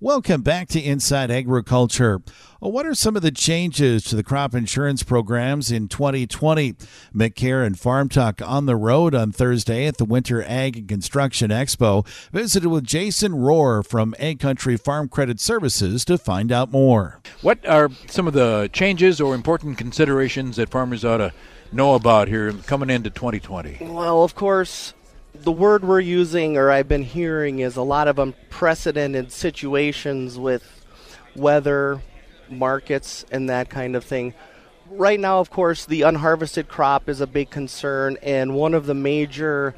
Welcome back to Inside Agriculture. What are some of the changes to the crop insurance programs in 2020? McCare and Farm Talk on the road on Thursday at the Winter Ag and Construction Expo visited with Jason Rohr from Ag Country Farm Credit Services to find out more. What are some of the changes or important considerations that farmers ought to know about here coming into 2020? Well, of course, the word we're using, or I've been hearing, is a lot of unprecedented situations with weather, markets, and that kind of thing. Right now, of course, the unharvested crop is a big concern, and one of the major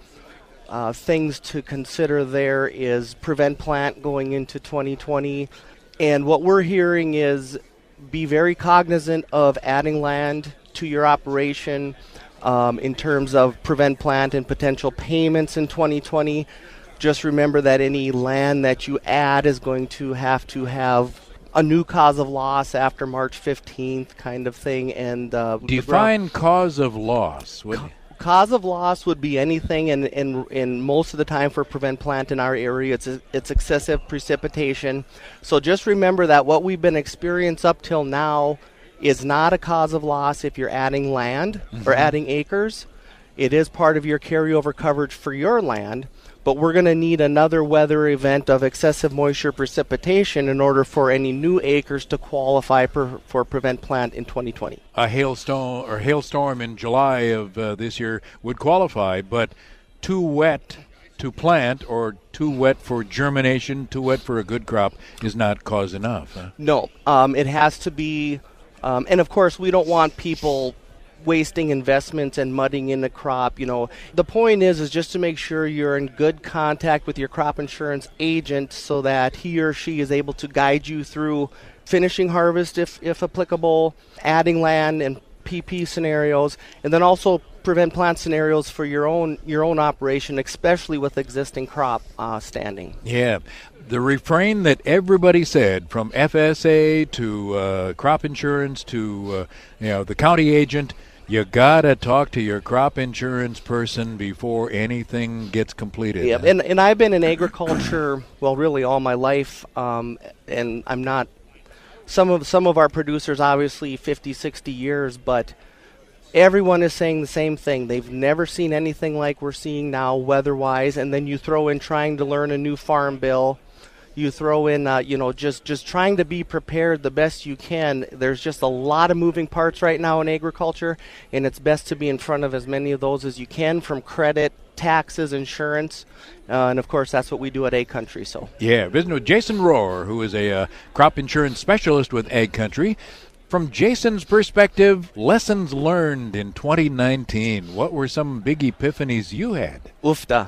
things to consider there is prevent plant going into 2020. And what we're hearing is be very cognizant of adding land to your operation, in terms of prevent plant and potential payments in 2020. Just remember that any land that you add is going to have a new cause of loss after March 15th kind of thing. And define cause of loss. Cause of loss would be anything, and most of the time for prevent plant in our area, it's excessive precipitation. So just remember that what we've been experiencing up till now is not a cause of loss if you're adding land or adding acres. It is part of your carryover coverage for your land, but we're going to need another weather event of excessive moisture precipitation in order for any new acres to qualify for prevent plant in 2020. A hailstorm in July of this year would qualify, but too wet to plant or too wet for germination, too wet for a good crop is not cause enough. Huh? No, it has to be. And of course, we don't want people wasting investments and mudding in the crop. You know, the point is just to make sure you're in good contact with your crop insurance agent so that he or she is able to guide you through finishing harvest if applicable, adding land and PP scenarios, and then also prevent plant scenarios for your own operation, especially with existing crop standing. Yeah. The refrain that everybody said, from FSA to crop insurance to the county agent, you gotta talk to your crop insurance person before anything gets completed. Yeah, and I've been in agriculture, well, really all my life, and I'm not. Some of our producers, obviously 50, 60 years, but everyone is saying the same thing. They've never seen anything like we're seeing now weather-wise, and then you throw in trying to learn a new farm bill. You throw in, just trying to be prepared the best you can. There's just a lot of moving parts right now in agriculture, and it's best to be in front of as many of those as you can, from credit, taxes, insurance, and of course that's what we do at Ag Country. So yeah, visiting with Jason Rohr, who is a crop insurance specialist with Ag Country. From Jason's perspective, lessons learned in 2019. What were some big epiphanies you had? Oofda.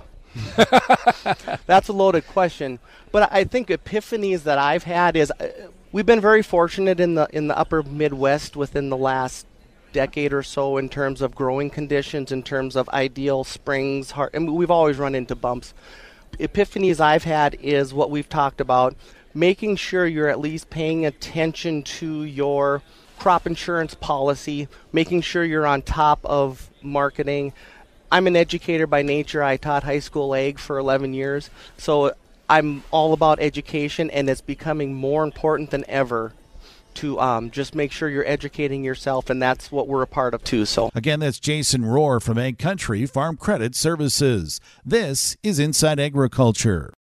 That's a loaded question, but I think epiphanies that I've had is we've been very fortunate in the upper Midwest within the last decade or so in terms of growing conditions, in terms of ideal springs. And we've always run into bumps. Epiphanies I've had is what we've talked about, making sure you're at least paying attention to your crop insurance policy, making sure you're on top of marketing. I'm an educator by nature. I taught high school ag for 11 years. So I'm all about education, and it's becoming more important than ever to just make sure you're educating yourself, and that's what we're a part of too. So again, that's Jason Rohr from Ag Country Farm Credit Services. This is Inside Agriculture.